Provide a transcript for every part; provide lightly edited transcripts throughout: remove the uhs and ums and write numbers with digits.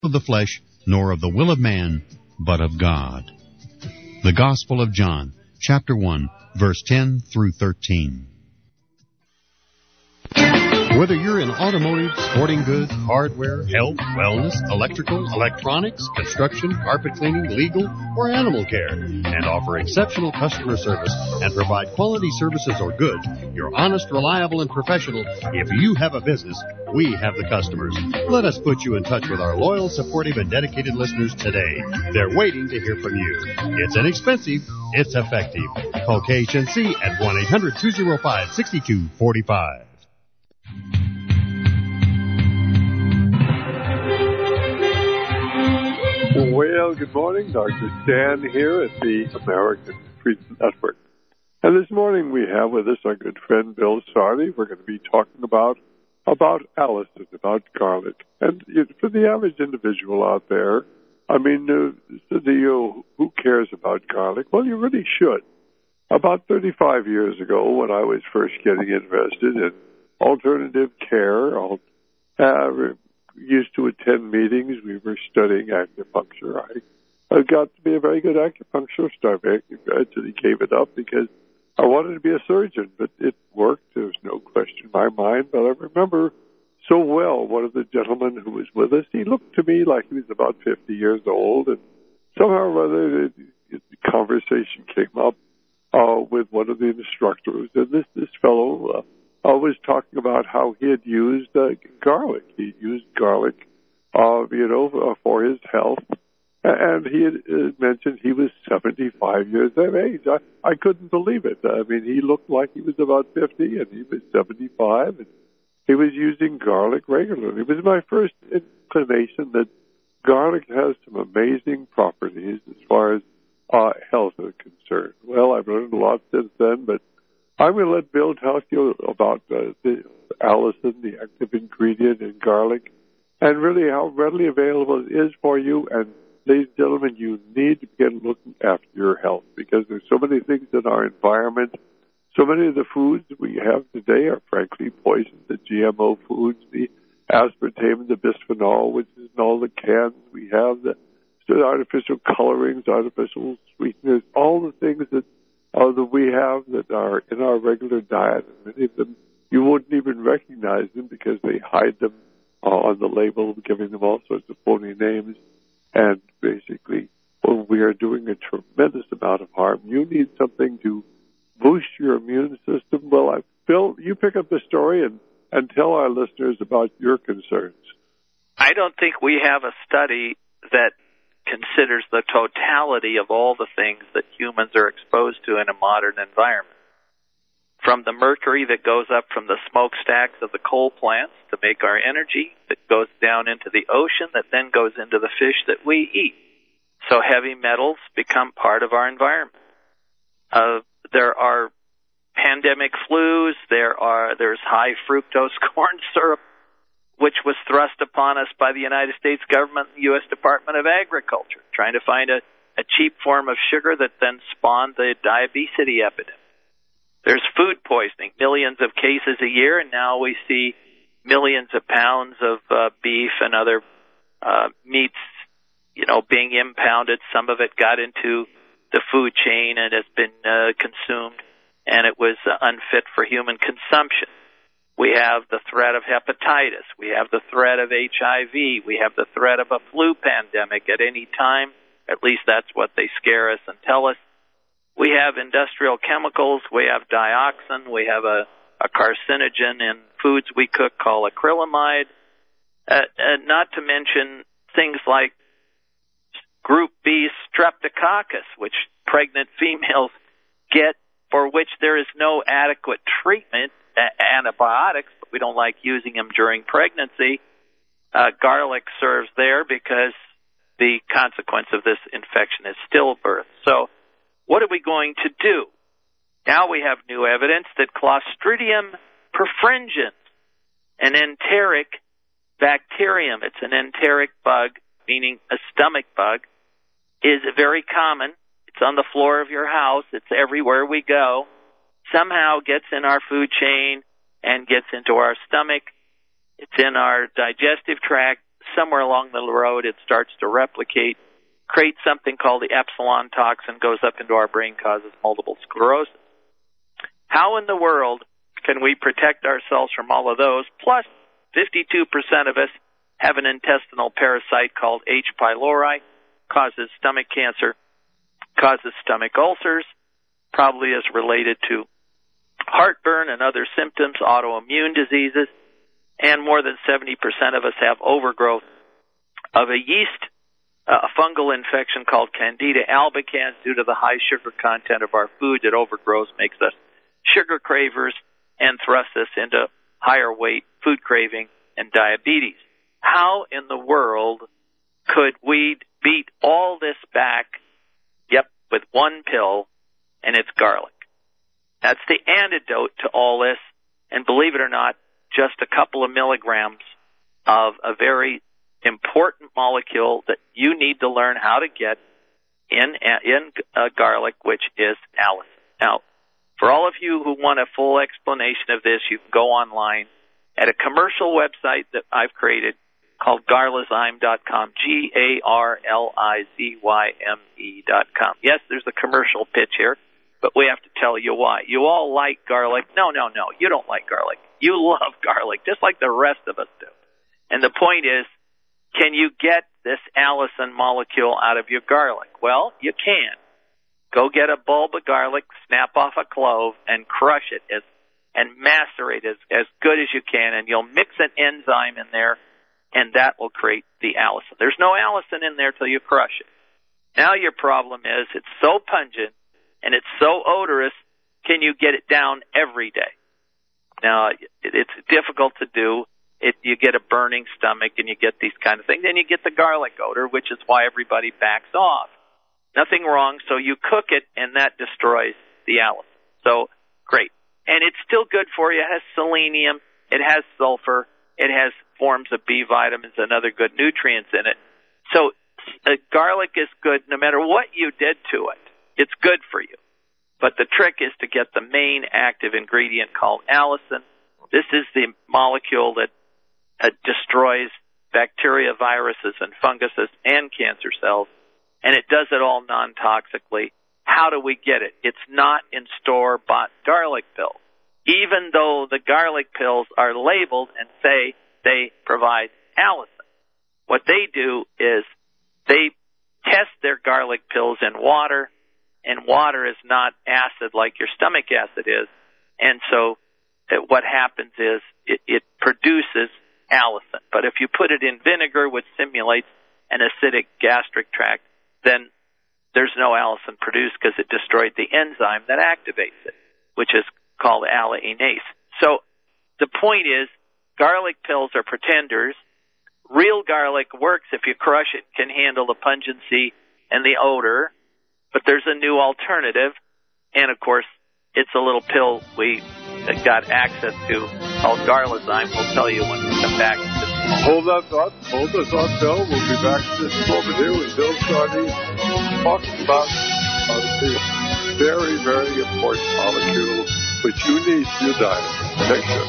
of the flesh, nor of the will of man, but of God. The Gospel of John, chapter 1, verse 10 through 13. Whether you're in automotive, sporting goods, hardware, health, wellness, electrical, electronics, construction, carpet cleaning, legal, or animal care, and offer exceptional customer service and provide quality services or goods, you're honest, reliable, and professional. If you have a business, we have the customers. Let us put you in touch with our loyal, supportive, and dedicated listeners today. They're waiting to hear from you. It's inexpensive. It's effective. Call KHNC at 1-800-205-6245. Well, good morning. Dr. Stan here at the American Treatment Network. And this morning we have with us our good friend Bill Sardi. We're going to be talking about Allicin, about garlic. And for the average individual out there, I mean, who cares about garlic? Well, you really should. About 35 years ago, when I was first getting interested in alternative care, used to attend meetings. We were studying acupuncture. I got to be a very good acupuncturist. I eventually gave it up because I wanted to be a surgeon, but it worked. There was no question in my mind. But I remember so well one of the gentlemen who was with us. He looked to me like he was about 50 years old, and somehow or other the conversation came up with one of the instructors, and this fellow was talking about how he had used garlic. He used garlic, for his health. And he had mentioned he was 75 years of age. I couldn't believe it. I mean, he looked like he was about 50, and he was 75, and he was using garlic regularly. It was my first inclination that garlic has some amazing properties as far as health is concerned. Well, I've learned a lot since then, but I'm going to let Bill talk to you about the allicin, the active ingredient in garlic, and really how readily available it is for you. And ladies and gentlemen, you need to begin looking after your health because there's so many things in our environment. So many of the foods we have today are frankly poisoned. The GMO foods, the aspartame, the bisphenol, which is in all the cans we have, the artificial colorings, artificial sweeteners, all the things that we have that are in our regular diet. And many of them, you wouldn't even recognize them because they hide them on the label, giving them all sorts of phony names. And basically, well, we are doing a tremendous amount of harm. You need something to boost your immune system. Well, Bill, you pick up the story and tell our listeners about your concerns. I don't think we have a study that considers the totality of all the things that humans are exposed to in a modern environment. From the mercury that goes up from the smokestacks of the coal plants to make our energy, that goes down into the ocean, that then goes into the fish that we eat. So heavy metals become part of our environment. There are pandemic flus, there's high fructose corn syrup, which was thrust upon us by the United States government and the U.S. Department of Agriculture, trying to find a cheap form of sugar that then spawned the diabetes epidemic. There's food poisoning, millions of cases a year, and now we see millions of pounds of beef and other meats, being impounded. Some of it got into the food chain and has been consumed, and it was unfit for human consumption. We have the threat of hepatitis. We have the threat of HIV. We have the threat of a flu pandemic at any time. At least that's what they scare us and tell us. We have industrial chemicals. We have dioxin. We have a carcinogen in foods we cook called acrylamide. Not to mention things like Group B streptococcus, which pregnant females get, for which there is no adequate treatment, antibiotics, but we don't like using them during pregnancy. Garlic serves there because the consequence of this infection is stillbirth. So what are we going to do? Now we have new evidence that Clostridium perfringens, an enteric bacterium, it's an enteric bug, meaning a stomach bug, is very common. It's on the floor of your house. It's everywhere we go. Somehow gets in our food chain and gets into our stomach. It's in our digestive tract. somewhere along the road it starts to replicate, creates something called the epsilon toxin, goes up into our brain, causes multiple sclerosis. How in the world can we protect ourselves from all of those? Plus, 52% of us have an intestinal parasite called H. pylori, causes stomach cancer, causes stomach ulcers, probably is related to heartburn and other symptoms, autoimmune diseases, and more than 70% of us have overgrowth of a yeast, a fungal infection called Candida albicans due to the high sugar content of our food that overgrows, makes us sugar cravers, and thrusts us into higher weight, food craving, and diabetes. How in the world could we beat all this back, with one pill, and it's garlic? That's the antidote to all this, and believe it or not, just a couple of milligrams of a very important molecule that you need to learn how to get in garlic, which is allicin. Now, for all of you who want a full explanation of this, you can go online at a commercial website that I've created called garlizyme.com, GARLIZYME.com. Yes, there's a commercial pitch here, but we have to tell you why. You all like garlic. No, you don't like garlic. You love garlic, just like the rest of us do. And the point is, can you get this allicin molecule out of your garlic? Well, you can. Go get a bulb of garlic, snap off a clove, and crush it and macerate it as good as you can, and you'll mix an enzyme in there, and that will create the allicin. There's no allicin in there till you crush it. Now your problem is it's so pungent and it's so odorous, can you get it down every day? Now, it's difficult to do. You get a burning stomach and you get these kind of things. Then you get the garlic odor, which is why everybody backs off. Nothing wrong, so you cook it and that destroys the allicin. So, great. And it's still good for you. It has selenium. It has sulfur. It has forms of B vitamins and other good nutrients in it. So garlic is good no matter what you did to it. It's good for you. But the trick is to get the main active ingredient called allicin. This is the molecule that destroys bacteria, viruses, and funguses and cancer cells. And it does it all non-toxically. How do we get it? It's not in store-bought garlic pills. Even though the garlic pills are labeled and say they provide allicin. What they do is they test their garlic pills in water, and water is not acid like your stomach acid is. And so what happens is it produces allicin. But if you put it in vinegar, which simulates an acidic gastric tract, then there's no allicin produced because it destroyed the enzyme that activates it, which is called alliinase. So the point is, garlic pills are pretenders. Real garlic works if you crush it, can handle the pungency and the odor, but there's a new alternative, and of course, it's a little pill we got access to called Garlizyme. We'll tell you when we come back. Hold that thought, Bill. We'll be back just over here with Bill Sardi talking about the very, very important molecule which you need for your diet. Next show.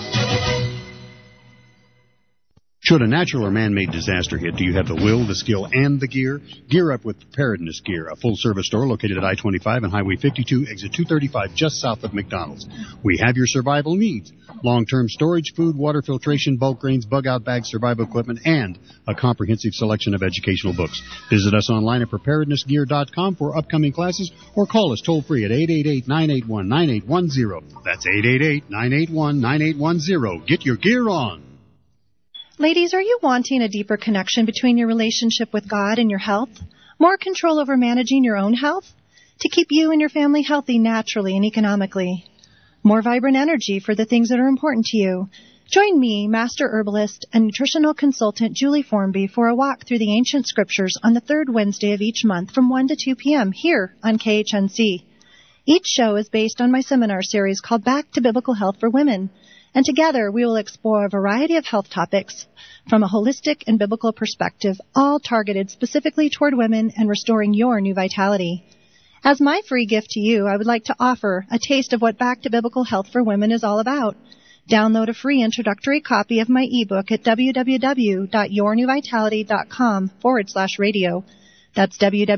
Should a natural or man-made disaster hit, do you have the will, the skill, and the gear? Gear up with Preparedness Gear, a full-service store located at I-25 and Highway 52, exit 235, just south of McDonald's. We have your survival needs. Long-term storage, food, water filtration, bulk grains, bug-out bags, survival equipment, and a comprehensive selection of educational books. Visit us online at preparednessgear.com for upcoming classes or call us toll-free at 888-981-9810. That's 888-981-9810. Get your gear on. Ladies, are you wanting a deeper connection between your relationship with God and your health? More control over managing your own health? To keep you and your family healthy naturally and economically? More vibrant energy for the things that are important to you? Join me, Master Herbalist and Nutritional Consultant Julie Formby, for a walk through the ancient scriptures on the third Wednesday of each month from 1 to 2 p.m. here on KHNC. Each show is based on my seminar series called Back to Biblical Health for Women. And together we will explore a variety of health topics from a holistic and biblical perspective, all targeted specifically toward women and restoring your new vitality. As my free gift to you, I would like to offer a taste of what Back to Biblical Health for Women is all about. Download a free introductory copy of my ebook at www.yournewvitality.com/radio. That's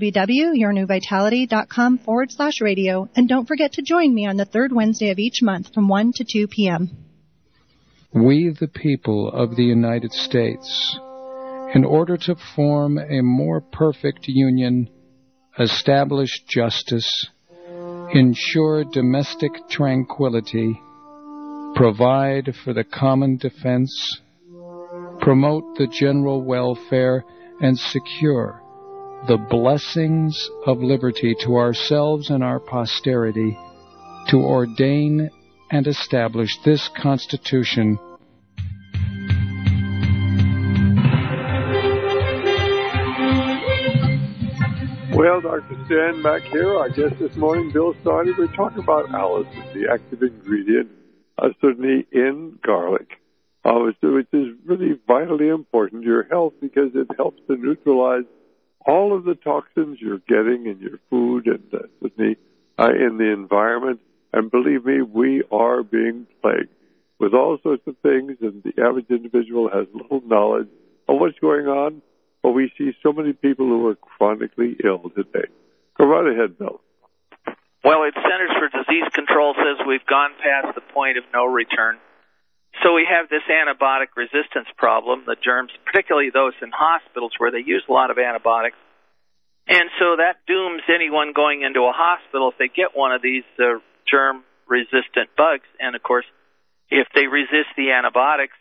www.yournewvitality.com/radio. And don't forget to join me on the third Wednesday of each month from 1 to 2 p.m. We, the people of the United States, in order to form a more perfect union, establish justice, ensure domestic tranquility, provide for the common defense, promote the general welfare, and secure the blessings of liberty to ourselves and our posterity, to ordain and establish this Constitution. Well, Dr. Stan back here. Our guest this morning, Bill Sardi. We're talking about allicin, the active ingredient, certainly in garlic, which is really vitally important to your health because it helps to neutralize all of the toxins you're getting in your food and certainly in the environment. And believe me, we are being plagued with all sorts of things, and the average individual has little knowledge of what's going on. But we see so many people who are chronically ill today. Go right ahead, Bill. Well, the Centers for Disease Control says we've gone past the point of no return. So we have this antibiotic resistance problem, the germs, particularly those in hospitals where they use a lot of antibiotics. And so that dooms anyone going into a hospital if they get one of these germ-resistant bugs. And, of course, if they resist the antibiotics,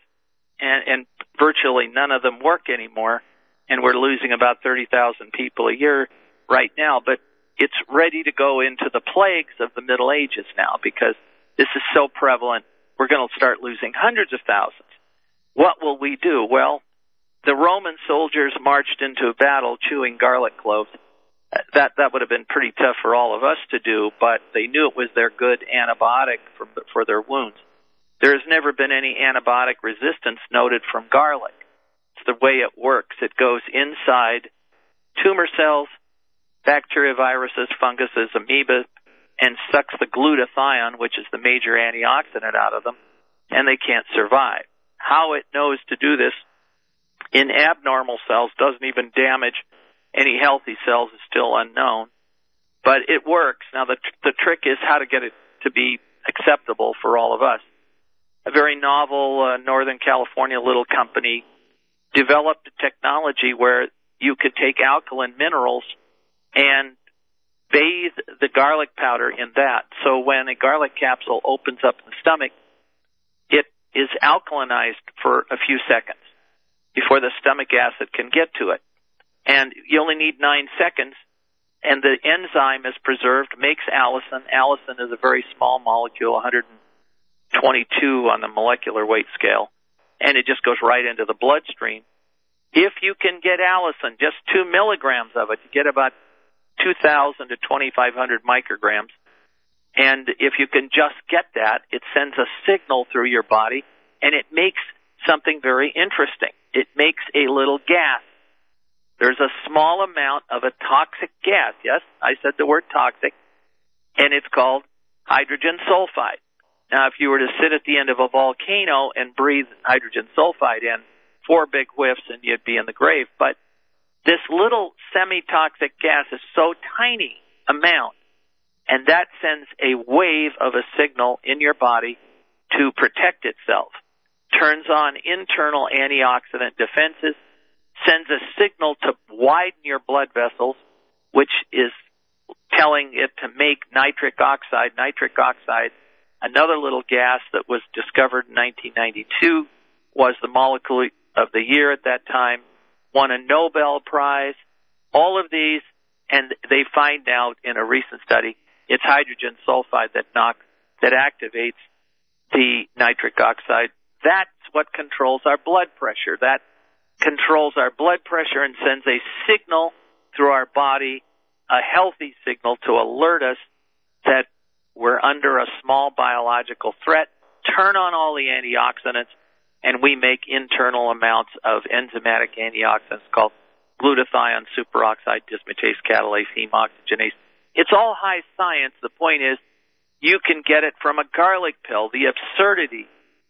and virtually none of them work anymore, and we're losing about 30,000 people a year right now, but it's ready to go into the plagues of the Middle Ages now because this is so prevalent. We're going to start losing hundreds of thousands. What will we do? Well, the Roman soldiers marched into a battle chewing garlic cloves. That would have been pretty tough for all of us to do, but they knew it was their good antibiotic for their wounds. There has never been any antibiotic resistance noted from garlic. It's the way it works. It goes inside tumor cells, bacteria, viruses, funguses, amoeba, and sucks the glutathione, which is the major antioxidant, out of them, and they can't survive. How it knows to do this in abnormal cells, doesn't even damage any healthy cells, is still unknown, but it works. Now, the trick is how to get it to be acceptable for all of us. A very novel Northern California little company developed a technology where you could take alkaline minerals and bathe the garlic powder in that. So when a garlic capsule opens up in the stomach, it is alkalinized for a few seconds before the stomach acid can get to it. And you only need 9 seconds, and the enzyme is preserved, makes allicin. Allicin is a very small molecule, 122 on the molecular weight scale, and it just goes right into the bloodstream. If you can get allicin, just 2 milligrams of it, you get about 2,000 to 2,500 micrograms. And if you can just get that, it sends a signal through your body, and it makes something very interesting. It makes a little gas. There's a small amount of a toxic gas. Yes, I said the word toxic, and it's called hydrogen sulfide. Now, if you were to sit at the end of a volcano and breathe hydrogen sulfide in, 4 big whiffs and you'd be in the grave. But this little semi-toxic gas is so tiny amount, and that sends a wave of a signal in your body to protect itself, turns on internal antioxidant defenses, sends a signal to widen your blood vessels, which is telling it to make nitric oxide. Nitric oxide, another little gas that was discovered in 1992, was the molecule of the year at that time, won a Nobel Prize. All of these, and they find out in a recent study, it's hydrogen sulfide that activates the nitric oxide. That's what controls our blood pressure. That controls our blood pressure and sends a signal through our body, a healthy signal to alert us that we're under a small biological threat. Turn on all the antioxidants, and we make internal amounts of enzymatic antioxidants called glutathione, superoxide, dismutase, catalase, heme oxygenase. It's all high science. The point is, you can get it from a garlic pill. The absurdity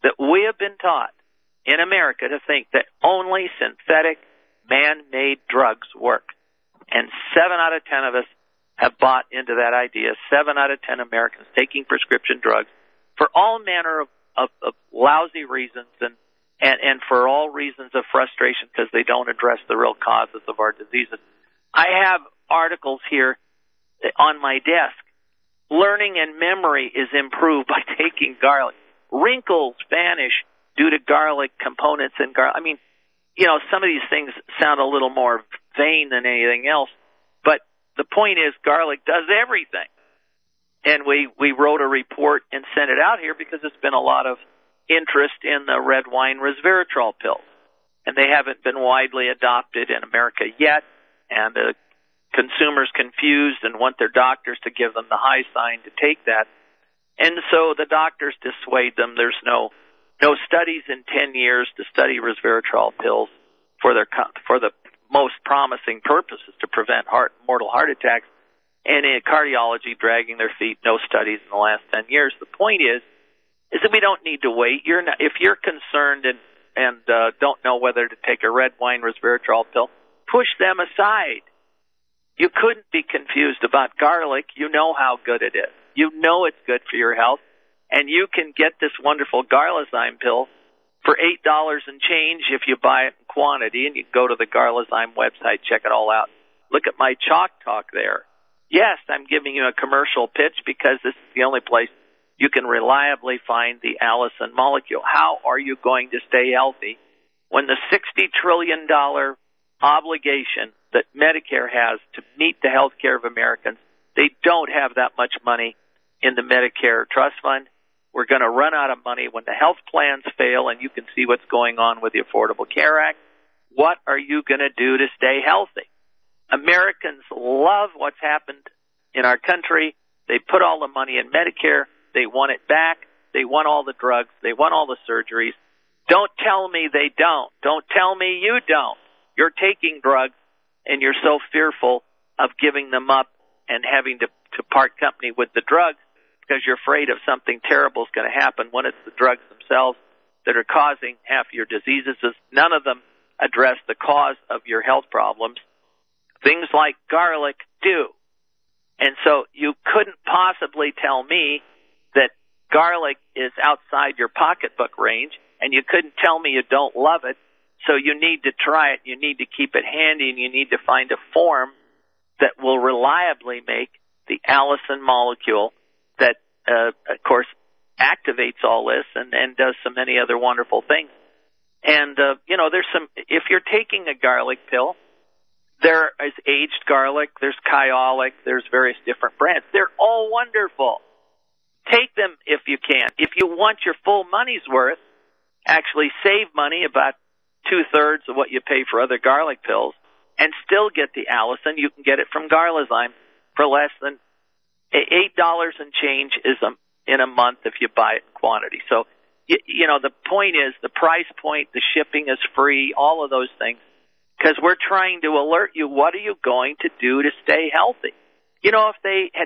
that we have been taught in America to think that only synthetic, man-made drugs work. And 7 out of 10 of us have bought into that idea. 7 out of 10 Americans taking prescription drugs for all manner of lousy reasons and for all reasons of frustration because they don't address the real causes of our diseases. I have articles here on my desk. Learning and memory is improved by taking garlic. Wrinkles vanish due to garlic components in garlic. I mean, you know, some of these things sound a little more vain than anything else, but the point is garlic does everything. And we wrote a report and sent it out here because there's been a lot of interest in the red wine resveratrol pills. And they haven't been widely adopted in America yet, and consumers confused and want their doctors to give them the high sign to take that. And so the doctors dissuade them. There's no studies in 10 years to study resveratrol pills for the most promising purposes to prevent mortal heart attacks. And in cardiology dragging their feet, no studies in the last 10 years. The point is that we don't need to wait. If you're concerned and don't know whether to take a red wine resveratrol pill, push them aside. You couldn't be confused about garlic. You know how good it is. You know it's good for your health. And you can get this wonderful Garlazyme pill for $8 and change if you buy it in quantity. And you can go to the Garlazyme website, check it all out. Look at my Chalk Talk there. Yes, I'm giving you a commercial pitch because this is the only place you can reliably find the allicin molecule. How are you going to stay healthy when the $60 trillion obligation that Medicare has to meet the health care of Americans, they don't have that much money in the Medicare trust fund? We're going to run out of money when the health plans fail, and you can see what's going on with the Affordable Care Act. What are you going to do to stay healthy? Americans love what's happened in our country. They put all the money in Medicare. They want it back. They want all the drugs. They want all the surgeries. Don't tell me they don't. Don't tell me you don't. You're taking drugs, and you're so fearful of giving them up and having to part company with the drugs because you're afraid of something terrible is going to happen when it's the drugs themselves that are causing half your diseases. None of them address the cause of your health problems. Things like garlic do. And so you couldn't possibly tell me that garlic is outside your pocketbook range, and you couldn't tell me you don't love it. So you need to try it. You need to keep it handy, and you need to find a form that will reliably make the allicin molecule that, of course, activates all this and does so many other wonderful things. And, there's if you're taking a garlic pill, there is aged garlic, there's Kyolic, there's various different brands. They're all wonderful. Take them if you can. If you want your full money's worth, actually save money, about 2/3 of what you pay for other garlic pills, and still get the allicin. You can get it from Garlazyme for less than $8 and change in a month if you buy it in quantity. So, the point is the price point, the shipping is free, all of those things, because we're trying to alert you, what are you going to do to stay healthy? If they had,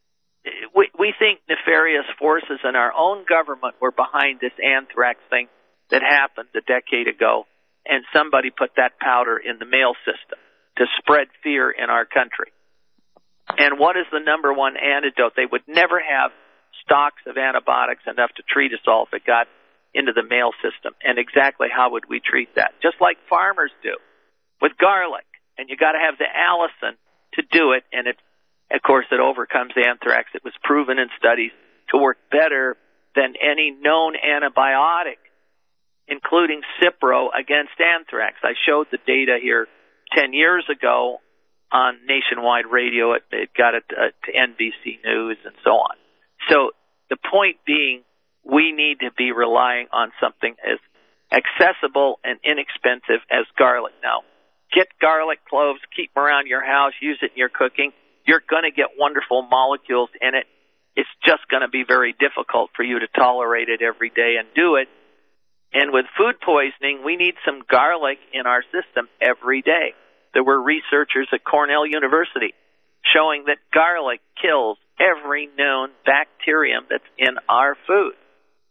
we think nefarious forces in our own government were behind this anthrax thing that happened a decade ago, and somebody put that powder in the mail system to spread fear in our country. And what is the number one antidote? They would never have stocks of antibiotics enough to treat us all if it got into the mail system. And exactly how would we treat that? Just like farmers do with garlic. And you got to have the allicin to do it. And of course, it overcomes anthrax. It was proven in studies to work better than any known antibiotic, including Cipro, against anthrax. I showed the data here 10 years ago on nationwide radio. It got it to NBC News and so on. So the point being, we need to be relying on something as accessible and inexpensive as garlic. Now, get garlic cloves, keep them around your house, use it in your cooking. You're going to get wonderful molecules in it. It's just going to be very difficult for you to tolerate it every day and do it. And with food poisoning, we need some garlic in our system every day. There were researchers at Cornell University showing that garlic kills every known bacterium that's in our food.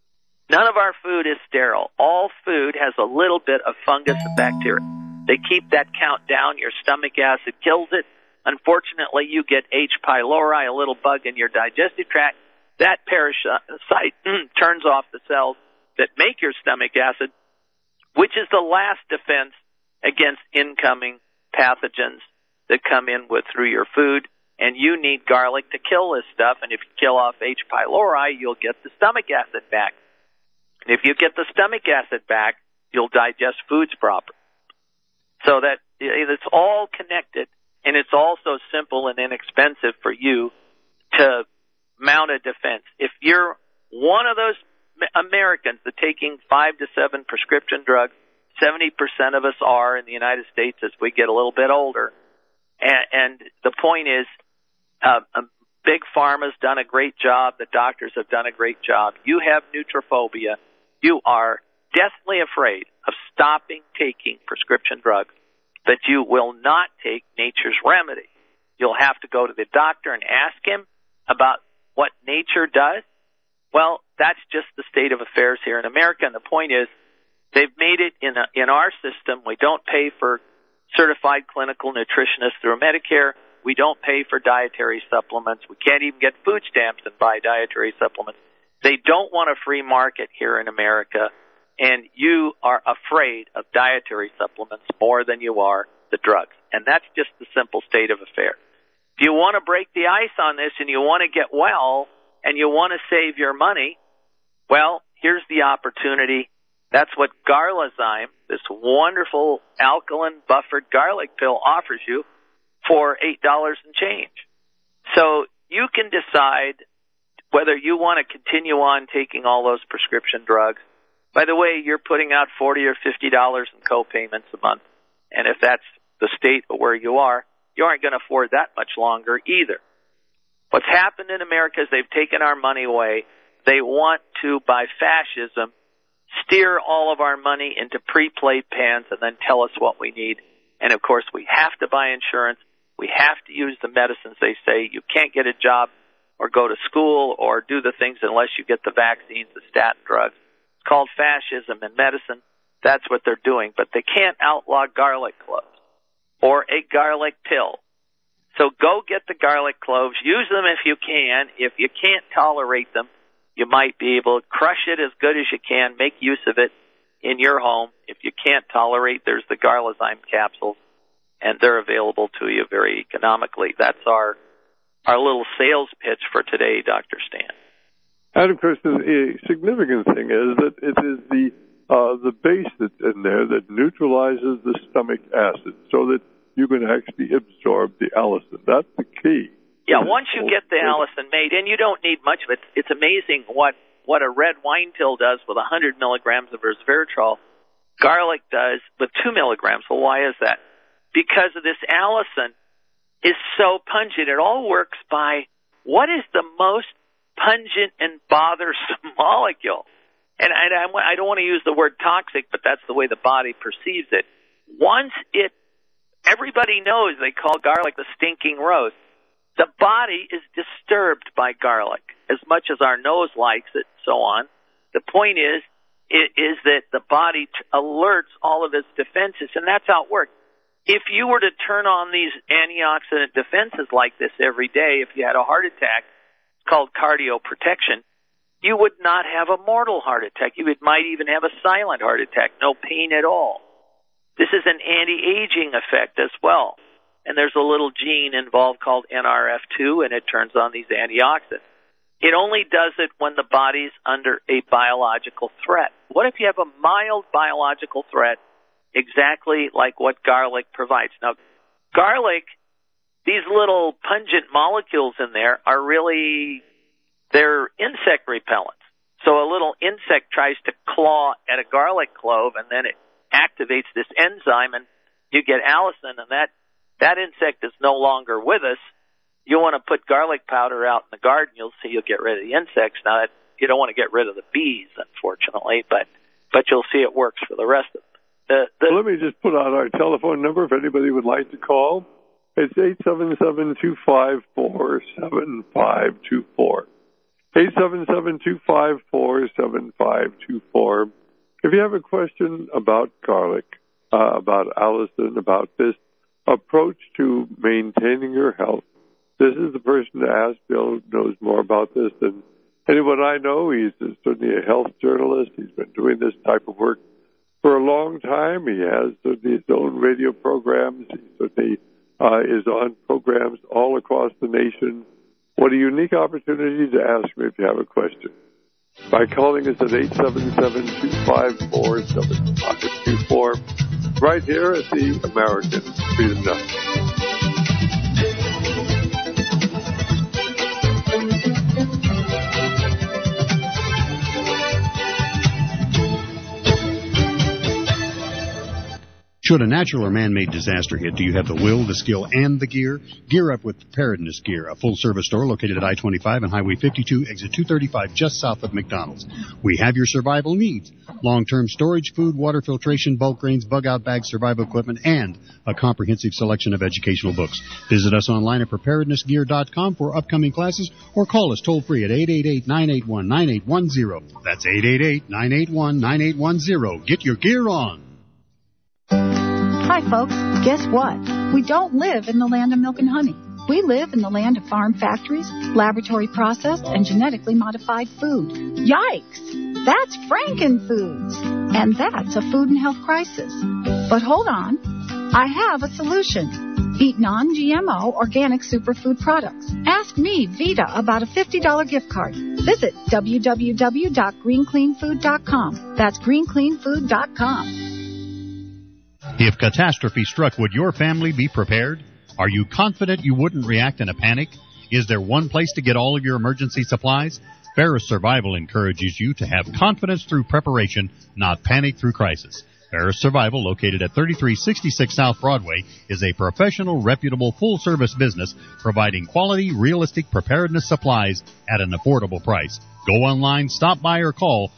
None of our food is sterile. All food has a little bit of fungus and bacteria. They keep that count down. Your stomach acid kills it. Unfortunately, you get H. pylori, a little bug in your digestive tract. That parasite turns off the cells that make your stomach acid, which is the last defense against incoming pathogens that come in through your food. And you need garlic to kill this stuff. And if you kill off H. pylori, you'll get the stomach acid back. And if you get the stomach acid back, you'll digest foods properly. So that it's all connected, and it's also simple and inexpensive for you to mount a defense. If you're one of those Americans that taking 5 to 7 prescription drugs, 70% of us are in the United States as we get a little bit older. And the point is, Big Pharma's done a great job. The doctors have done a great job. You have neutrophobia. You are deathly afraid of stopping taking prescription drugs, but you will not take nature's remedy. You'll have to go to the doctor and ask him about what nature does. Well, that's just the state of affairs here in America. And the point is, they've made it in our system. We don't pay for certified clinical nutritionists through Medicare. We don't pay for dietary supplements. We can't even get food stamps and buy dietary supplements. They don't want a free market here in America, and you are afraid of dietary supplements more than you are the drugs. And that's just the simple state of affairs. If you want to break the ice on this and you want to get well and you want to save your money, well, here's the opportunity. That's what Garlazyme, this wonderful alkaline buffered garlic pill, offers you for $8 and change. So you can decide whether you want to continue on taking all those prescription drugs. By the way, you're putting out $40 or $50 in co-payments a month. And if that's the state of where you aren't going to afford that much longer either. What's happened in America is they've taken our money away. They want to, by fascism, steer all of our money into pre-played pans and then tell us what we need. And, of course, we have to buy insurance. We have to use the medicines they say. You can't get a job or go to school or do the things unless you get the vaccines, the statin drugs. It's called fascism in medicine. That's what they're doing. But they can't outlaw garlic cloves or a garlic pill. So go get the garlic cloves. Use them if you can. If you can't tolerate them, you might be able to crush it as good as you can, make use of it in your home. If you can't tolerate, there's the Garlazyme capsules, and they're available to you very economically. That's our little sales pitch for today, Dr. Stan. And of course, the significant thing is that it is the base that's in there that neutralizes the stomach acid so that you can actually absorb the allicin. That's the key. Yeah, once you get the allicin made, and you don't need much of it, it's amazing what a red wine pill does with 100 milligrams of resveratrol. Garlic does with 2 milligrams. Well, why is that? Because of this allicin is so pungent. It all works by what is the most pungent and bothersome molecule. And I don't want to use the word toxic, but that's the way the body perceives it. Once everybody knows they call garlic the stinking rose. The body is disturbed by garlic as much as our nose likes it, so on. The point is that the body alerts all of its defenses, and that's how it works. If you were to turn on these antioxidant defenses like this every day, if you had a heart attack, it's called cardioprotection, you would not have a mortal heart attack. You might even have a silent heart attack, no pain at all. This is an anti-aging effect as well. And there's a little gene involved called NRF2, and it turns on these antioxidants. It only does it when the body's under a biological threat. What if you have a mild biological threat, exactly like what garlic provides? Now, garlic, these little pungent molecules in there are really, they're insect repellents. So a little insect tries to claw at a garlic clove, and then it activates this enzyme, and you get allicin, and that insect is no longer with us. You want to put garlic powder out in the garden, you'll see you'll get rid of the insects. Now, you don't want to get rid of the bees, unfortunately, but you'll see it works for the rest of them. Let me just put out our telephone number if anybody would like to call. It's 877-254-7524. 877-254-7524. If you have a question about garlic, about Allison, about this approach to maintaining your health, this is the person to ask. Bill knows more about this than anyone I know. He's certainly a health journalist. He's been doing this type of work for a long time. He has his own radio programs. He certainly is on programs all across the nation. What a unique opportunity to ask me if you have a question. By calling us at 877-254-7524, right here at the American Freedom Network. Should a natural or man-made disaster hit, do you have the will, the skill, and the gear? Gear up with Preparedness Gear, a full-service store located at I-25 and Highway 52, exit 235, just south of McDonald's. We have your survival needs: long-term storage, food, water filtration, bulk grains, bug-out bags, survival equipment, and a comprehensive selection of educational books. Visit us online at preparednessgear.com for upcoming classes, or call us toll-free at 888-981-9810. That's 888-981-9810. Get your gear on. Hi, folks. Guess what? We don't live in the land of milk and honey. We live in the land of farm factories, laboratory processed, and genetically modified food. Yikes! That's Frankenfoods. And that's a food and health crisis. But hold on. I have a solution. Eat non-GMO organic superfood products. Ask me, Vita, about a $50 gift card. Visit www.greencleanfood.com. That's greencleanfood.com. If catastrophe struck, would your family be prepared? Are you confident you wouldn't react in a panic? Is there one place to get all of your emergency supplies? Ferris Survival encourages you to have confidence through preparation, not panic through crisis. Ferris Survival, located at 3366 South Broadway, is a professional, reputable, full-service business providing quality, realistic preparedness supplies at an affordable price. Go online, stop by, or call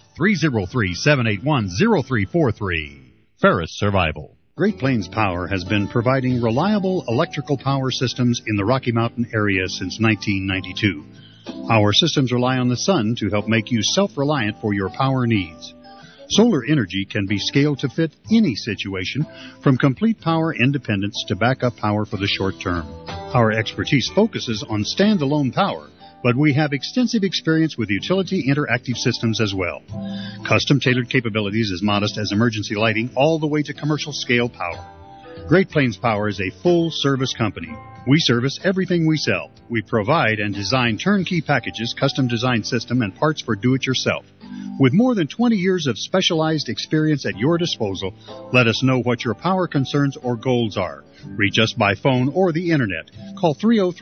303-781-0343. Ferris Survival. Great Plains Power has been providing reliable electrical power systems in the Rocky Mountain area since 1992. Our systems rely on the sun to help make you self-reliant for your power needs. Solar energy can be scaled to fit any situation, from complete power independence to backup power for the short term. Our expertise focuses on standalone power, but we have extensive experience with utility interactive systems as well. Custom-tailored capabilities as modest as emergency lighting all the way to commercial-scale power. Great Plains Power is a full-service company. We service everything we sell. We provide and design turnkey packages, custom-designed system, and parts for do-it-yourself. With more than 20 years of specialized experience at your disposal, let us know what your power concerns or goals are. Reach us by phone or the Internet. Call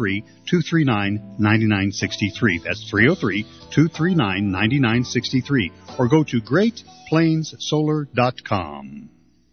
303-239-9963. That's 303-239-9963. Or go to GreatPlainsSolar.com.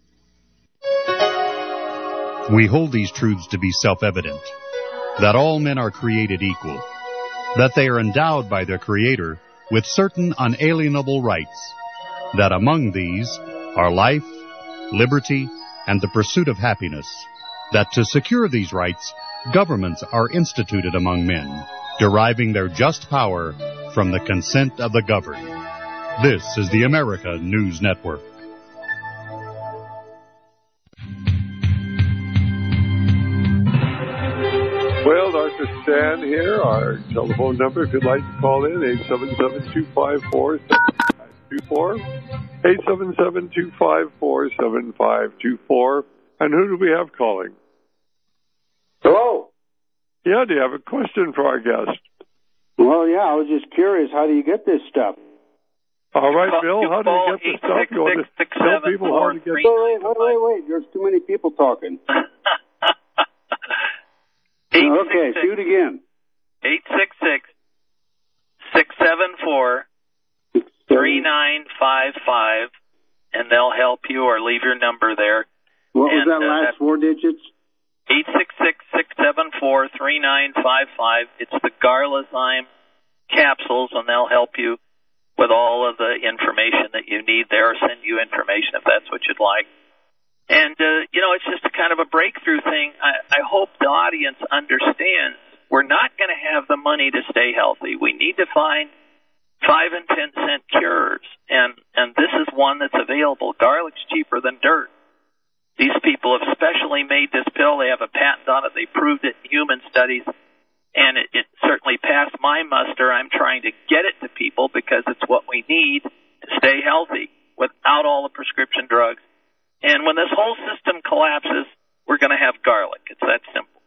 We hold these truths to be self-evident, that all men are created equal, that they are endowed by their Creator with certain unalienable rights, that among these are life, liberty, and the pursuit of happiness, that to secure these rights, governments are instituted among men, deriving their just power from the consent of the governed. This is the America News Network. Well, Dr. Stan here. Our telephone number, if you'd like to call in, 877-254-7524. 877-254-7524. And who do we have calling? Hello. Yeah, do you have a question for our guest? Well, yeah, I was just curious. How do you get this stuff? All right, Bill, how do you get this stuff? You want to tell people how to get it? Wait. There's too many people talking. Okay, shoot again. 866-674-3955, and they'll help you, or leave your number there. What was that last four digits? 866-674-3955. It's the Garlazyme capsules, and they'll help you with all of the information that you need there, or send you information if that's what you'd like. And, it's just a kind of a breakthrough thing. I hope the audience understands we're not going to have the money to stay healthy. We need to find 5 and 10 cent cures, and this is one that's available. Garlic's cheaper than dirt. These people have specially made this pill. They have a patent on it. They proved it in human studies, and it certainly passed my muster. I'm trying to get it to people because it's what we need to stay healthy without all the prescription drugs. And when this whole system collapses, we're going to have garlic. It's that simple.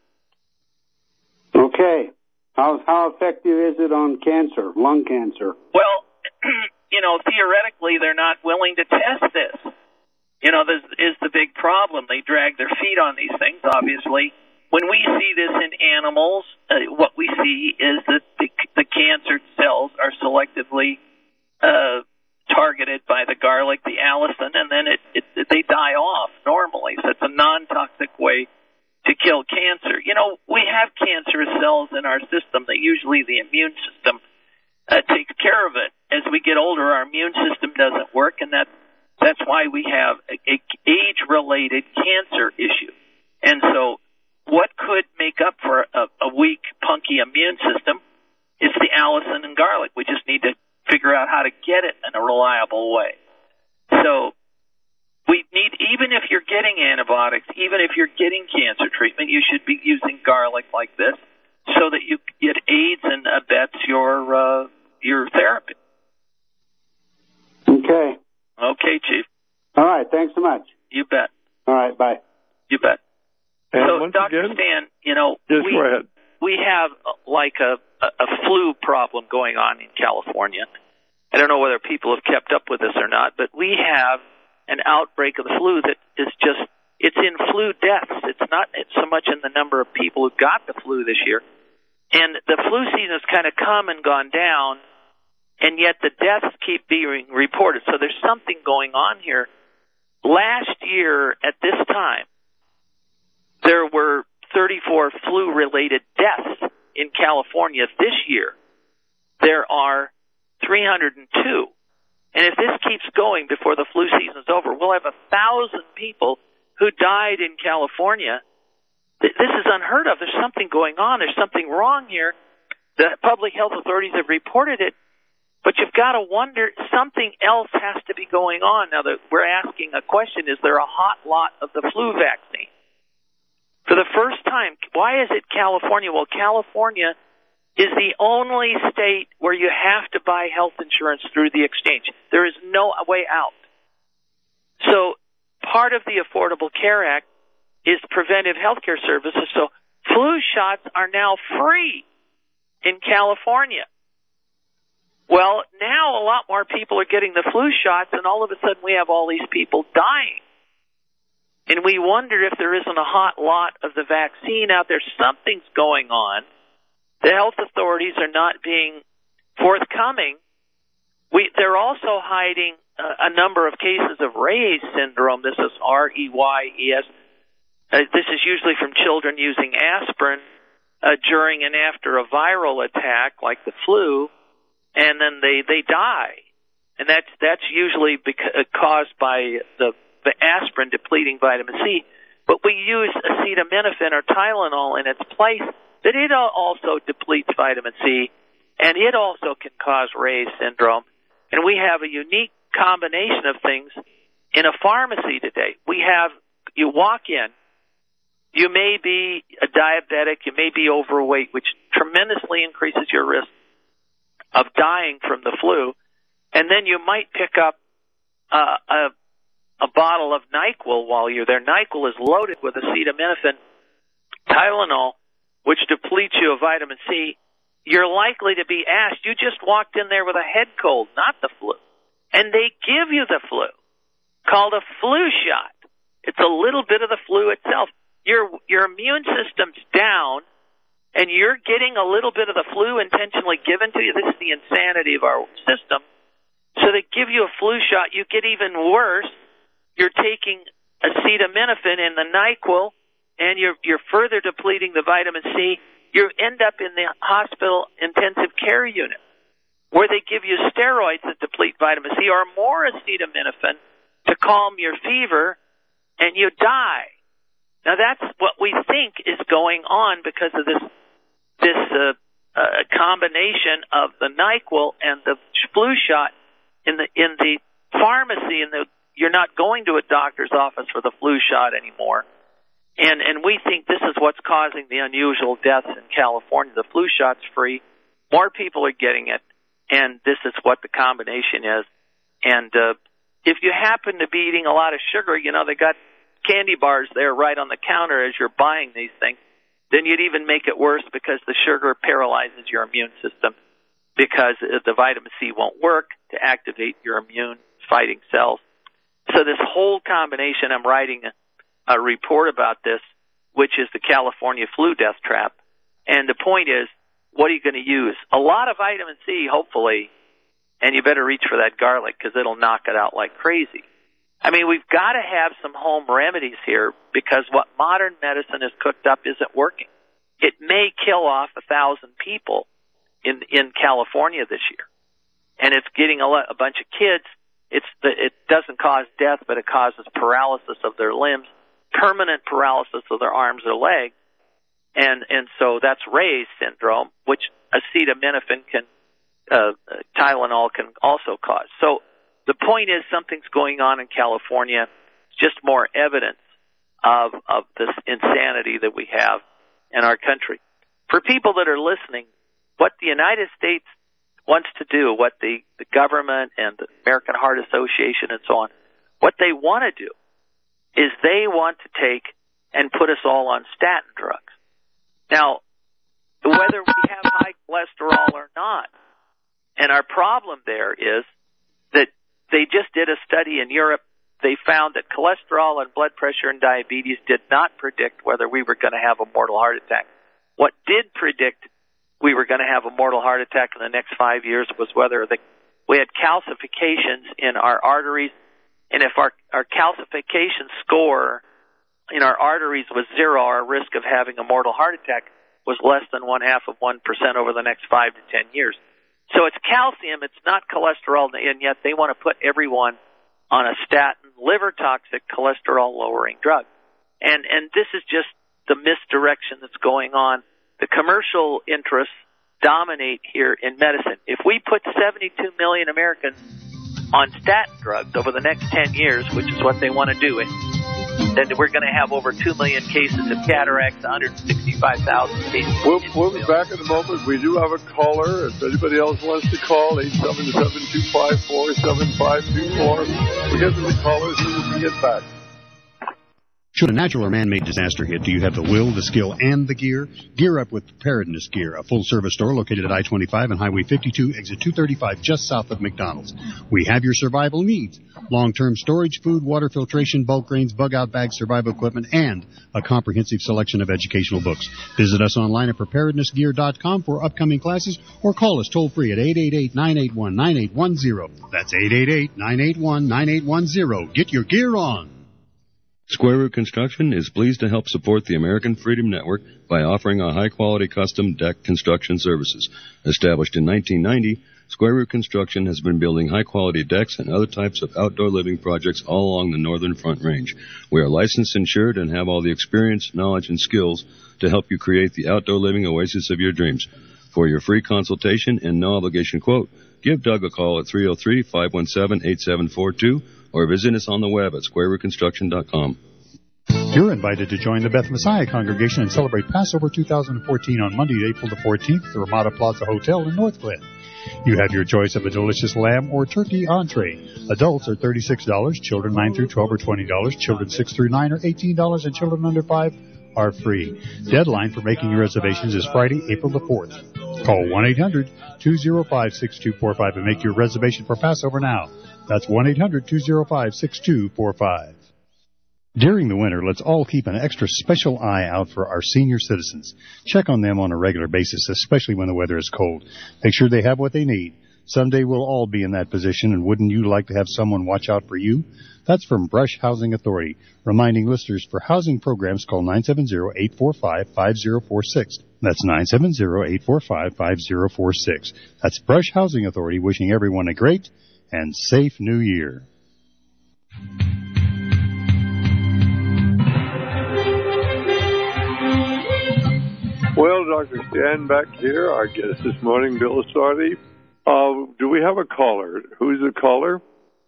Okay. How effective is it on cancer, lung cancer? Well, theoretically, they're not willing to test this. This is the big problem. They drag their feet on these things, obviously. When we see this in animals, what we see is that the cancer cells are selectively targeted by the garlic, the allicin, and then they die off normally. So it's a non-toxic way to kill cancer. We have cancerous cells in our system that usually the immune system takes care of it. As we get older, our immune system doesn't work, and that's why we have a age-related cancer issue. And so what could make up for a weak, punky immune system is the allicin and garlic. We just need to figure out how to get it in a reliable way. So we need, even if you're getting antibiotics, even if you're getting cancer treatment, you should be using garlic like this so that it aids and abets your therapy. Okay. Okay, Chief. All right. Thanks so much. You bet. All right. Bye. You bet. And so, Dr. Again, Stan, yes, go ahead. We have like a flu problem going on in California. I don't know whether people have kept up with this or not, but we have an outbreak of the flu that is it's in flu deaths. It's not so much in the number of people who got the flu this year. And the flu season has kind of come and gone down, and yet the deaths keep being reported. So there's something going on here. Last year at this time, there were 34 flu-related deaths in California. This year, there are 302. And if this keeps going before the flu season is over, we'll have 1,000 people who died in California. This is unheard of. There's something going on. There's something wrong here. The public health authorities have reported it, but you've got to wonder, something else has to be going on. Now that we're asking a question, is there a hot lot of the flu vaccine? For the first time, why is it California? Well, California is the only state where you have to buy health insurance through the exchange. There is no way out. So part of the Affordable Care Act is preventive health care services. So flu shots are now free in California. Well, now a lot more people are getting the flu shots, and all of a sudden we have all these people dying. And we wonder if there isn't a hot lot of the vaccine out there. Something's going on. The health authorities are not being forthcoming. They're also hiding a number of cases of Reyes syndrome. This is R-E-Y-E-S. This is usually from children using aspirin during and after a viral attack like the flu, and then they die. And that's usually caused by the aspirin depleting vitamin C. But we use acetaminophen or Tylenol in its place, that it also depletes vitamin C, and it also can cause Reyes syndrome. And we have a unique combination of things in a pharmacy today. You walk in, you may be a diabetic, you may be overweight, which tremendously increases your risk of dying from the flu, and then you might pick up a bottle of NyQuil while you're there. NyQuil is loaded with acetaminophen, Tylenol, which depletes you of vitamin C. You're likely to be asked, you just walked in there with a head cold, not the flu. And they give you the flu, called a flu shot. It's a little bit of the flu itself. Your immune system's down, and you're getting a little bit of the flu intentionally given to you. This is the insanity of our system. So they give you a flu shot. You get even worse. You're taking acetaminophen and the NyQuil, and you're further depleting the vitamin C. You end up in the hospital intensive care unit, where they give you steroids that deplete vitamin C or more acetaminophen to calm your fever, and you die. Now that's what we think is going on because of this a combination of the NyQuil and the flu shot in the pharmacy, and you're not going to a doctor's office for the flu shot anymore. And we think this is what's causing the unusual deaths in California. The flu shot's free. More people are getting it, and this is what the combination is. And if you happen to be eating a lot of sugar, they got candy bars there right on the counter as you're buying these things, then you'd even make it worse because the sugar paralyzes your immune system because the vitamin C won't work to activate your immune-fighting cells. So this whole combination, I'm writing a report about this, which is the California flu death trap. And the point is, what are you going to use? A lot of vitamin C, hopefully, and you better reach for that garlic because it'll knock it out like crazy. I mean, we've got to have some home remedies here because what modern medicine has cooked up isn't working. It may kill off 1,000 people in California this year, and it's getting a bunch of kids. It doesn't cause death, but it causes paralysis of their limbs, permanent paralysis of their arms or legs, and so that's Ray's syndrome, which acetaminophen Tylenol can also cause. So the point is something's going on in California. It's just more evidence of this insanity that we have in our country. For people that are listening, what the United States wants to do, what the government and the American Heart Association and so on, what they want to do is they want to take and put us all on statin drugs. Now, whether we have high cholesterol or not, and our problem there is that they just did a study in Europe. They found that cholesterol and blood pressure and diabetes did not predict whether we were going to have a mortal heart attack. What did predict we were going to have a mortal heart attack in the next 5 years was whether we had calcifications in our arteries, and if our calcification score in our arteries was 0, our risk of having a mortal heart attack was less than 0.5% over the next 5 to 10 years. So it's calcium, it's not cholesterol, and yet they want to put everyone on a statin, liver-toxic, cholesterol-lowering drug. And this is just the misdirection that's going on. The commercial interests dominate here in medicine. If we put 72 million Americans on statin drugs over the next 10 years, which is what they want to do, then we're going to have over 2 million cases of cataracts, 165,000 cases. We'll be back in a moment. We do have a caller. If anybody else wants to call, 877-254-7524. We'll get to the callers and we can get back. Should a natural or man-made disaster hit, do you have the will, the skill, and the gear? Gear up with Preparedness Gear, a full-service store located at I-25 and Highway 52, exit 235, just south of McDonald's. We have your survival needs. Long-term storage, food, water filtration, bulk grains, bug-out bags, survival equipment, and a comprehensive selection of educational books. Visit us online at preparednessgear.com for upcoming classes or call us toll-free at 888-981-9810. That's 888-981-9810. Get your gear on. Square Root Construction is pleased to help support the American Freedom Network by offering a high-quality custom deck construction services. Established in 1990, Square Root Construction has been building high-quality decks and other types of outdoor living projects all along the Northern Front Range. We are licensed, insured, and have all the experience, knowledge, and skills to help you create the outdoor living oasis of your dreams. For your free consultation and no-obligation quote, give Doug a call at 303-517-8742 or visit us on the web at squarerootconstruction.com. You're invited to join the Beth Messiah congregation and celebrate Passover 2014 on Monday, April the 14th at the Ramada Plaza Hotel in North Glen. You have your choice of a delicious lamb or turkey entree. Adults are $36, children 9 through 12 are $20, children 6 through 9 are $18, and children under 5 are free. Deadline for making your reservations is Friday, April the 4th. Call 1-800-205-6245 and make your reservation for Passover now. That's 1-800-205-6245. During the winter, let's all keep an extra special eye out for our senior citizens. Check on them on a regular basis, especially when the weather is cold. Make sure they have what they need. Someday we'll all be in that position, and wouldn't you like to have someone watch out for you? That's from Brush Housing Authority, reminding listeners for housing programs, call 970-845-5046. That's 970-845-5046. That's Brush Housing Authority, wishing everyone a great and safe New Year. Well, Dr. Stan back here. Our guest this morning, Bill Sardi. Do we have a caller? Who's the caller?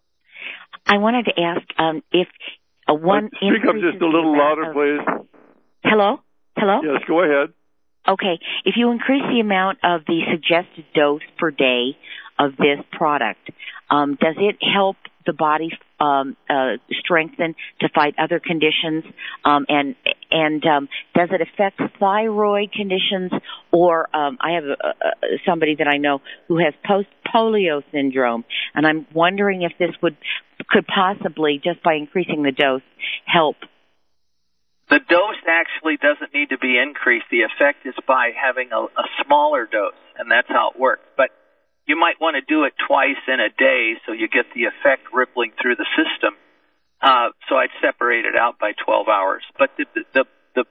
I wanted to ask if one speak up just a little louder, please. Hello? Yes, go ahead. Okay. If you increase the amount of the suggested dose per day of this product, does it help the body strengthen to fight other conditions? And does it affect thyroid conditions? Or I have somebody that I know who has post-polio syndrome, and I'm wondering if this could possibly, just by increasing the dose, help. The dose actually doesn't need to be increased. The effect is by having a smaller dose, and that's how it works. But you might want to do it twice in a day so you get the effect rippling through the system. So I'd separate it out by 12 hours. But the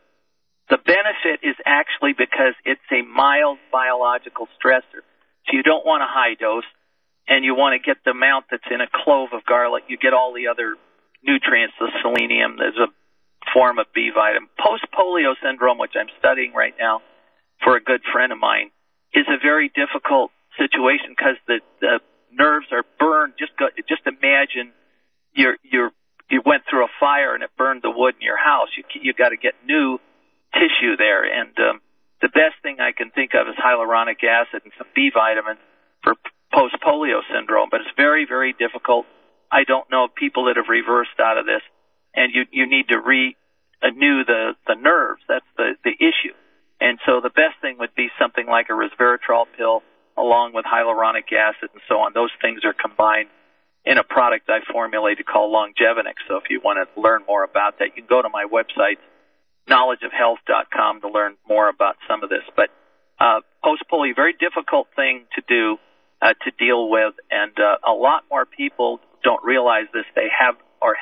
benefit is actually because it's a mild biological stressor. So you don't want a high dose, and you want to get the amount that's in a clove of garlic. You get all the other nutrients, the selenium. There's a form of B vitamin. Post-polio syndrome, which I'm studying right now for a good friend of mine, is a very difficult situation because the nerves are burned. Just imagine you went through a fire and it burned the wood in your house. You got to get new tissue there, and the best thing I can think of is hyaluronic acid and some B vitamins for post-polio syndrome. But it's very, very difficult. I don't know people that have reversed out of this, and you need to renew the nerves. That's the issue. And so the best thing would be something like a resveratrol pill along with hyaluronic acid and so on. Those things are combined in a product I formulated called Longevinix. So if you want to learn more about that, you can go to my website, knowledgeofhealth.com, to learn more about some of this. But post-polio, very difficult thing to do, to deal with, and a lot more people don't realize this. They have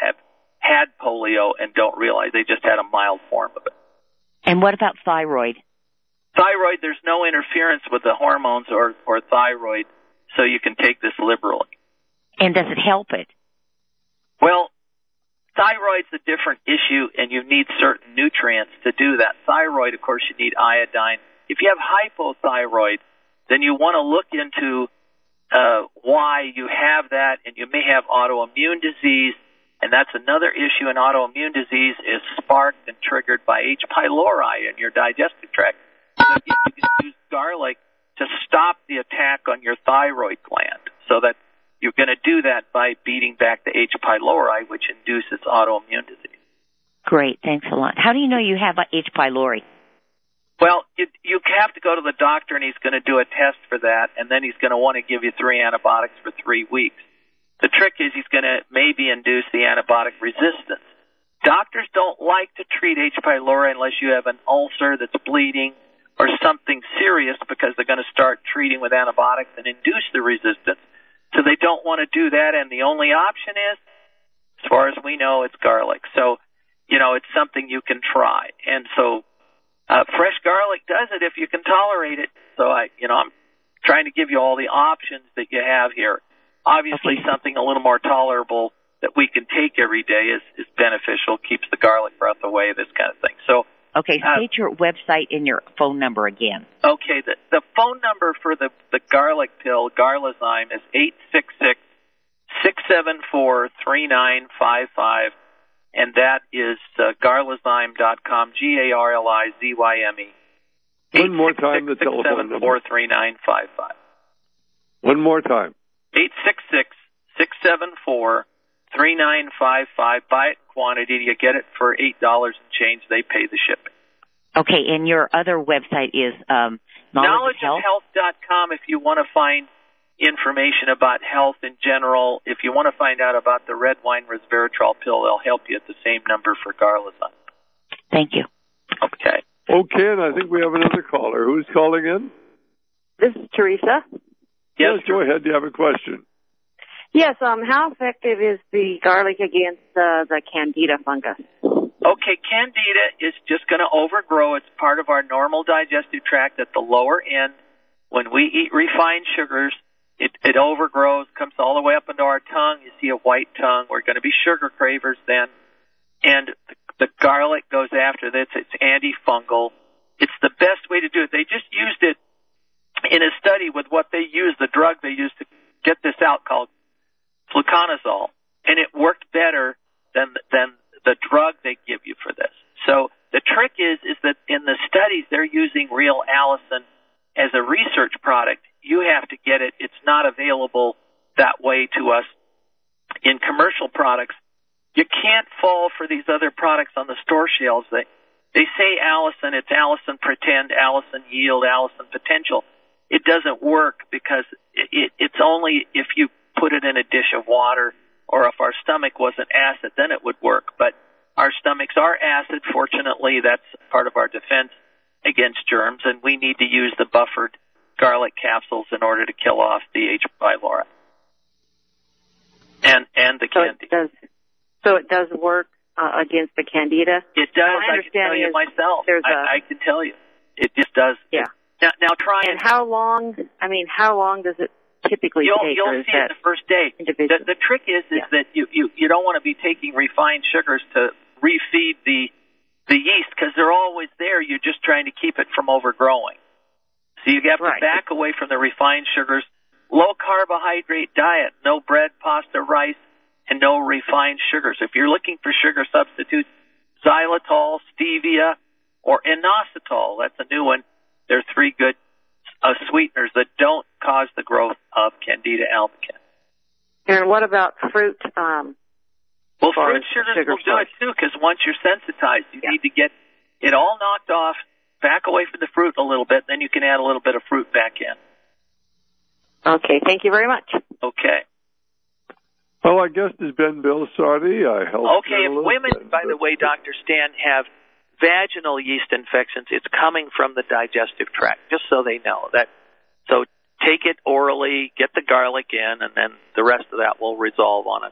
had polio and don't realize they just had a mild form of it. And what about thyroid? Thyroid, there's no interference with the hormones or thyroid, so you can take this liberally. And does it help it? Well, thyroid's a different issue, and you need certain nutrients to do that. Thyroid, of course, you need iodine. If you have hypothyroid, then you want to look into why you have that, and you may have autoimmune disease, and that's another issue in autoimmune disease is sparked and triggered by H. pylori in your digestive tract. So you can use garlic to stop the attack on your thyroid gland, so that you're going to do that by beating back the H. pylori, which induces autoimmune disease. Great, thanks a lot. How do you know you have H. pylori? Well, you have to go to the doctor, and he's going to do a test for that, and then he's going to want to give you 3 antibiotics for 3 weeks. The trick is he's going to maybe induce the antibiotic resistance. Doctors don't like to treat H. pylori unless you have an ulcer that's bleeding or something serious, because they're going to start treating with antibiotics and induce the resistance. So they don't want to do that, and the only option is, as far as we know, it's garlic. So, it's something you can try. And so fresh garlic does it if you can tolerate it. So I'm trying to give you all the options that you have here. Obviously, something a little more tolerable that we can take every day is beneficial, keeps the garlic breath away, this kind of thing. So, okay, state your website and your phone number again. Okay, the phone number for the garlic pill, Garlazyme, is 866-674-3955, and that is garlazyme.com, Garlizyme. One more time, the telephone number. 674-3955. One more time. 866-674-3955. Buy it in quantity. You get it for $8 and change. They pay the shipping. Okay, and your other website is knowledgeofhealth.com if you want to find information about health in general. If you want to find out about the red wine resveratrol pill, they'll help you at the same number for Garlazyme. Thank you. Okay. Okay, and I think we have another caller. Who's calling in? This is Teresa. Yes, go ahead. Do you have a question? Yes, how effective is the garlic against the candida fungus? Okay, candida is just going to overgrow. It's part of our normal digestive tract at the lower end. When we eat refined sugars, it overgrows, comes all the way up into our tongue. You see a white tongue. We're going to be sugar cravers then. And the garlic goes after this. It's antifungal. It's the best way to do it. They just used it in a study with what they used, the drug they used to get this out called fluconazole, and it worked better than the drug they give you for this. So the trick is that in the studies they're using real allicin as a research product. You have to get it. It's not available that way to us in commercial products. You can't fall for these other products on the store shelves. They say allicin, it's allicin pretend, allicin yield, allicin potential. It doesn't work because it's only if you put it in a dish of water, or if our stomach wasn't acid, then it would work. But our stomachs are acid. Fortunately, that's part of our defense against germs, and we need to use the buffered garlic capsules in order to kill off the H. pylori and the candida. So it does work against the candida? It does. I can tell you myself. I can tell you. It just does. Yeah. Now try and how long does it typically take? You'll see it the first day. The trick is that you don't want to be taking refined sugars to refeed the yeast because they're always there. You're just trying to keep it from overgrowing. So you have to back away from the refined sugars. Low carbohydrate diet, no bread, pasta, rice, and no refined sugars. If you're looking for sugar substitutes, xylitol, stevia, or inositol, that's a new one. They're three good sweeteners that don't cause the growth of Candida albicans. And what about fruit? Well, fruit sugars will do it too, because once you're sensitized, you need to get it all knocked off, back away from the fruit a little bit, then you can add a little bit of fruit back in. Okay, thank you very much. Okay. Well, our guest has been Bill Sardi. Okay, if women, by the way, Dr. Stan, have vaginal yeast infections, it's coming from the digestive tract, just so they know that. So take it orally, get the garlic in, and then the rest of that will resolve on its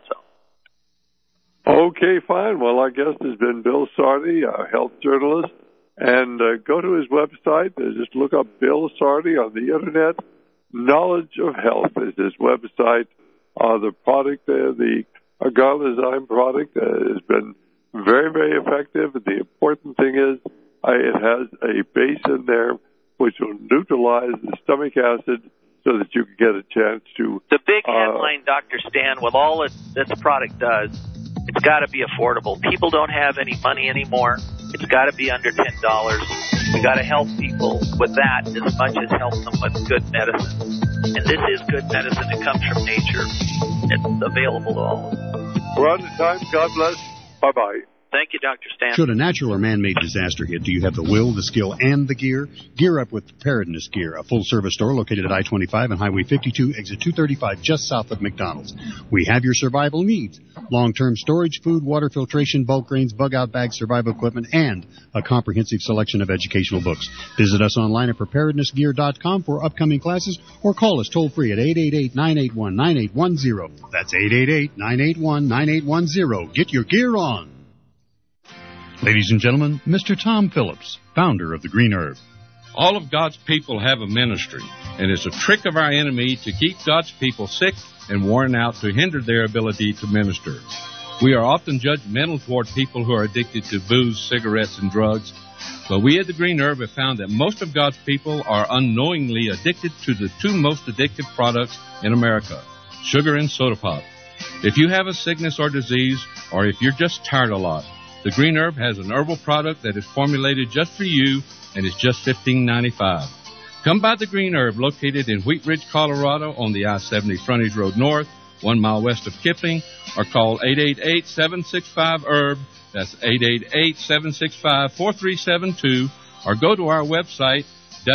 own. Okay, fine. Well, our guest has been Bill Sardi, a health journalist. And go to his website. Just look up Bill Sardi on the Internet. Knowledge of Health is his website. The product, the Garlazyme product, has been very, very effective. The important thing is it has a base in there which will neutralize the stomach acid so that you can get a chance to... The big headline, Dr. Stan, with all this product does, it's got to be affordable. People don't have any money anymore. It's got to be under $10. We got to help people with that as much as help them with good medicine. And this is good medicine. It comes from nature. It's available to all. We're out of time. God bless. Bye-bye. Thank you, Dr. Stan. Should a natural or man-made disaster hit, do you have the will, the skill, and the gear? Gear up with Preparedness Gear, a full-service store located at I-25 and Highway 52, exit 235, just south of McDonald's. We have your survival needs. Long-term storage, food, water filtration, bulk grains, bug-out bags, survival equipment, and a comprehensive selection of educational books. Visit us online at preparednessgear.com for upcoming classes or call us toll-free at 888-981-9810. That's 888-981-9810. Get your gear on. Ladies and gentlemen, Mr. Tom Phillips, founder of the Green Herb. All of God's people have a ministry, and it's a trick of our enemy to keep God's people sick and worn out to hinder their ability to minister. We are often judgmental toward people who are addicted to booze, cigarettes, and drugs, but we at the Green Herb have found that most of God's people are unknowingly addicted to the two most addictive products in America, sugar and soda pop. If you have a sickness or disease, or if you're just tired a lot, the Green Herb has an herbal product that is formulated just for you, and it's just $15.95. Come by the Green Herb, located in Wheat Ridge, Colorado, on the I-70 Frontage Road North, 1 mile west of Kipling, or call 888-765-HERB. That's 888-765-4372, or go to our website,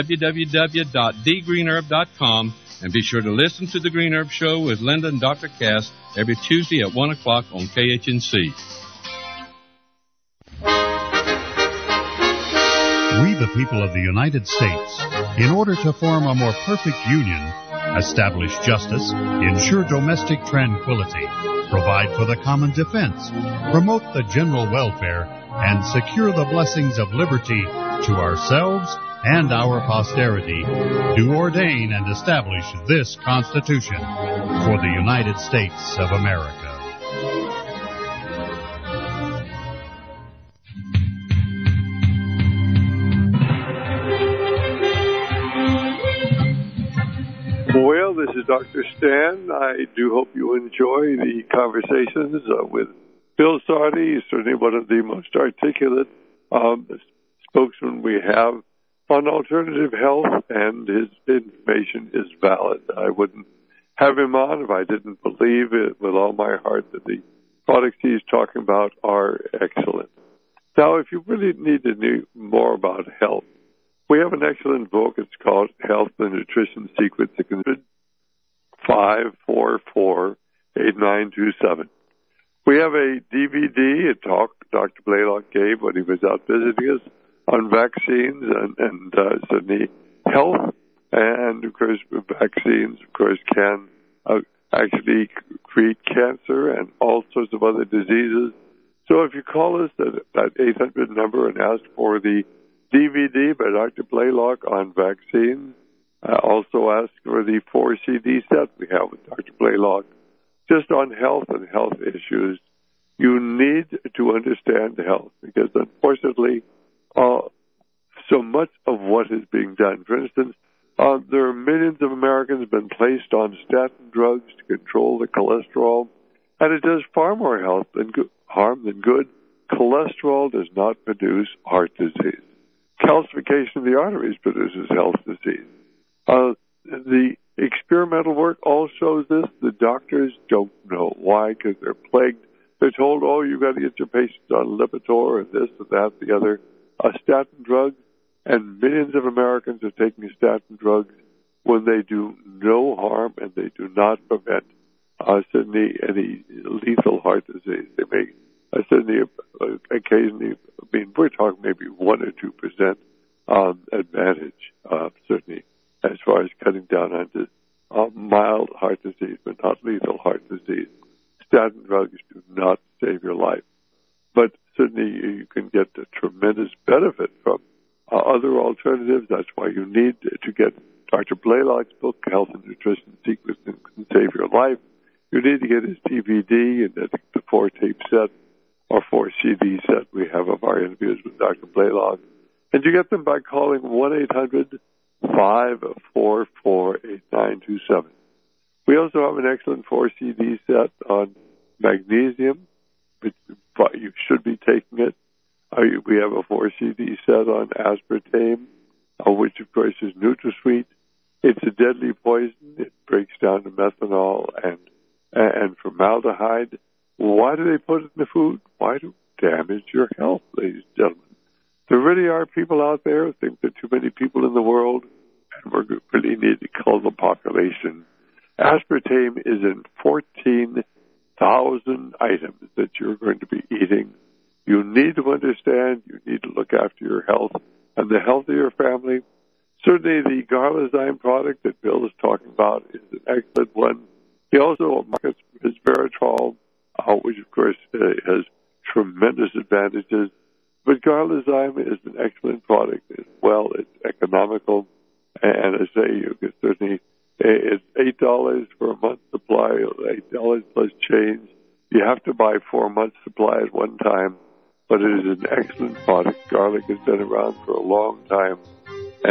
www.thegreenherb.com, and be sure to listen to the Green Herb Show with Linda and Dr. Cass every Tuesday at 1 o'clock on KHNC. We, the people of the United States, in order to form a more perfect union, establish justice, ensure domestic tranquility, provide for the common defense, promote the general welfare, and secure the blessings of liberty to ourselves and our posterity, do ordain and establish this Constitution for the United States of America. this is Dr. Stan. I do hope you enjoy the conversations with Bill Sardi. He's certainly one of the most articulate spokesmen we have on alternative health, and his information is valid. I wouldn't have him on if I didn't believe it with all my heart that the products he's talking about are excellent. Now, if you really need to know more about health, we have an excellent book. It's called Health and Nutrition Secrets. 544-8927. We have a DVD, a talk Dr. Blaylock gave when he was out visiting us on vaccines and certainly health. And, of course, vaccines, of course, can actually create cancer and all sorts of other diseases. So if you call us at that 800 number and ask for the DVD by Dr. Blaylock on vaccines, also ask for the 4 CD set we have with Dr. Blaylock just on health and health issues. You need to understand health because, unfortunately, so much of what is being done. For instance, there are millions of Americans been placed on statin drugs to control the cholesterol, and it does far more harm than good. Cholesterol does not produce heart disease. Calcification of the arteries produces health disease. The experimental work all shows this. The doctors don't know why, because they're plagued. They're told, oh, you've got to get your patients on Lipitor and this and that and the other. Statin drugs, and millions of Americans are taking statin drugs when they do no harm and they do not prevent certainly any lethal heart disease. They may certainly occasionally, I mean, we're talking maybe 1 or 2% advantage, certainly, as far as cutting down on mild heart disease, but not lethal heart disease. Statin drugs do not save your life. But certainly you can get a tremendous benefit from other alternatives. That's why you need to get Dr. Blaylock's book, Health and Nutrition Secrets That Can Save Your Life. You need to get his DVD and the 4-tape set or 4 CD set we have of our interviews with Dr. Blaylock. And you get them by calling 1-800-544-8927. We also have an excellent 4 CD set on magnesium, but you should be taking it. We have a 4 CD set on aspartame, which, of course, is NutraSweet. It's a deadly poison. It breaks down to methanol and formaldehyde. Why do they put it in the food? Why to damage your health, ladies and gentlemen? There really are people out there who think there are too many people in the world, and we really need to cull the population. Aspartame is in 14,000 items that you're going to be eating. You need to understand, you need to look after your health and the health of your family. Certainly the Garlazyme product that Bill is talking about is an excellent one. He also markets resveratrol, which of course has tremendous advantages. But Garlazyme is an excellent product as well. It's economical. And I say you can certainly, it's $8 for a month's supply, $8 plus change. You have to buy 4 months' supply at one time. But it is an excellent product. Garlic has been around for a long time.